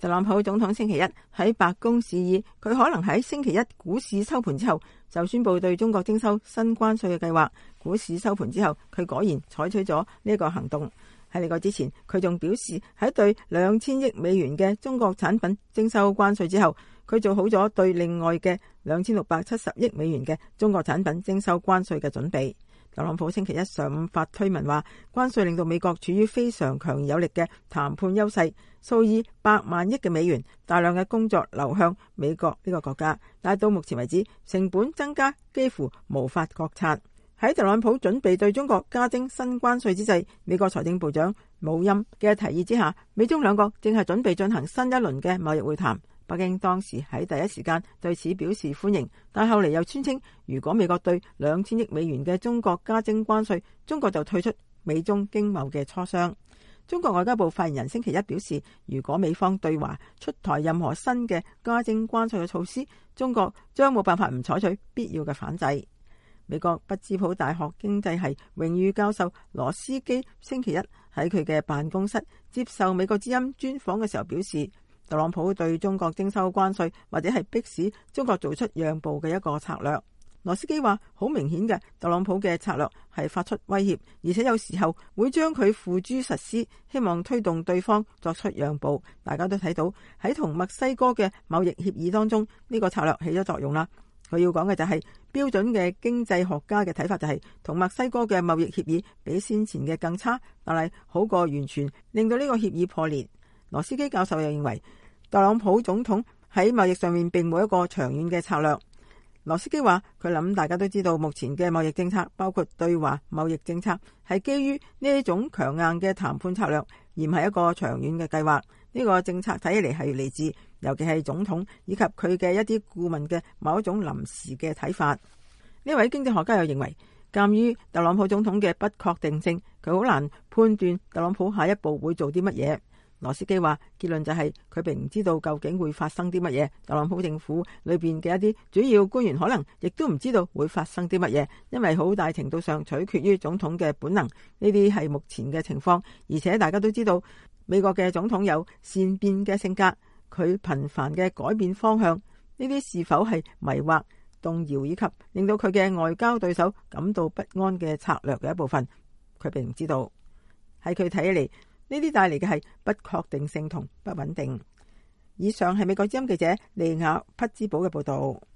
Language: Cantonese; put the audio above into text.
特朗普總統星期一喺白宮示意，佢可能喺星期一股市收盤之後就宣布對中國徵收新關稅嘅計劃。股市收盤之後，佢果然採取咗呢個行動。喺呢個之前，佢仲表示喺對2000億美元嘅中國產品徵收關稅之後，佢做好咗對另外嘅2670億美元嘅中國產品徵收關稅嘅準備。特朗普星期一上午發推文話，關稅令到美國處於非常強而有力嘅談判優勢，數以百萬億嘅美元大量嘅工作流向美國呢個國家，但係到目前為止成本增加幾乎無法覺察。喺特朗普準備對中國加徵新關稅之際，美國財政部長姆欽嘅提議之下，美中兩國正係準備進行新一輪嘅貿易會談。北京當時喺第一時間對此表示歡迎，但後嚟又宣稱，如果美國對2000億美元嘅中國加徵關稅，中國就退出美中經貿嘅磋商。中國外交部發言人星期一表示，如果美方對華出台任何新嘅加徵關稅嘅措施，中國將冇辦法唔採取必要嘅反制。美國匹茲堡大學經濟系榮譽教授羅斯基星期一喺佢嘅辦公室接受美國之音專訪嘅時候表示，特朗普對中國徵收關稅或者係迫使中國做出讓步嘅一個策略。羅斯基話，好明顯嘅，特朗普嘅策略係發出威脅，而且有時候會將佢付諸實施，希望推動對方作出讓步。大家都睇到喺同墨西哥嘅貿易協議當中，呢個策略起咗作用啦。佢要講嘅就係標準嘅經濟學家嘅睇法就係同墨西哥嘅貿易協議比先前嘅更差，但係好過完全令到呢個協議破裂。羅斯基教授又認為，特朗普總統喺貿易上面並冇一個長遠嘅策略。羅斯基話，佢諗大家都知道，目前嘅貿易政策，包括對華貿易政策，係基於呢一種強硬嘅談判策略，而唔係一個長遠嘅計劃。呢個政策睇起嚟係嚟自，尤其係總統以及佢嘅一啲顧問嘅某一種臨時嘅睇法。呢位經濟學家又認為，鑒於特朗普總統嘅不確定性，佢好難判斷特朗普下一步會做啲乜嘢。羅斯基話，結論就係佢並唔知道究竟會發生啲乜嘢。特朗普政府裏邊嘅一啲主要官員可能亦都唔知道會發生啲乜嘢，因為好大程度上取決於總統嘅本能。呢啲係目前嘅情況，而且大家都知道美國嘅總統有善變嘅性格，佢頻繁嘅改變方向，呢啲是否係迷惑、動搖以及令到佢嘅外交對手感到不安嘅策略嘅一部分，佢並唔知道。喺佢睇起嚟，呢啲帶嚟嘅係不確定性同不穩定。以上係美國之音記者利亞匹茲堡嘅報道。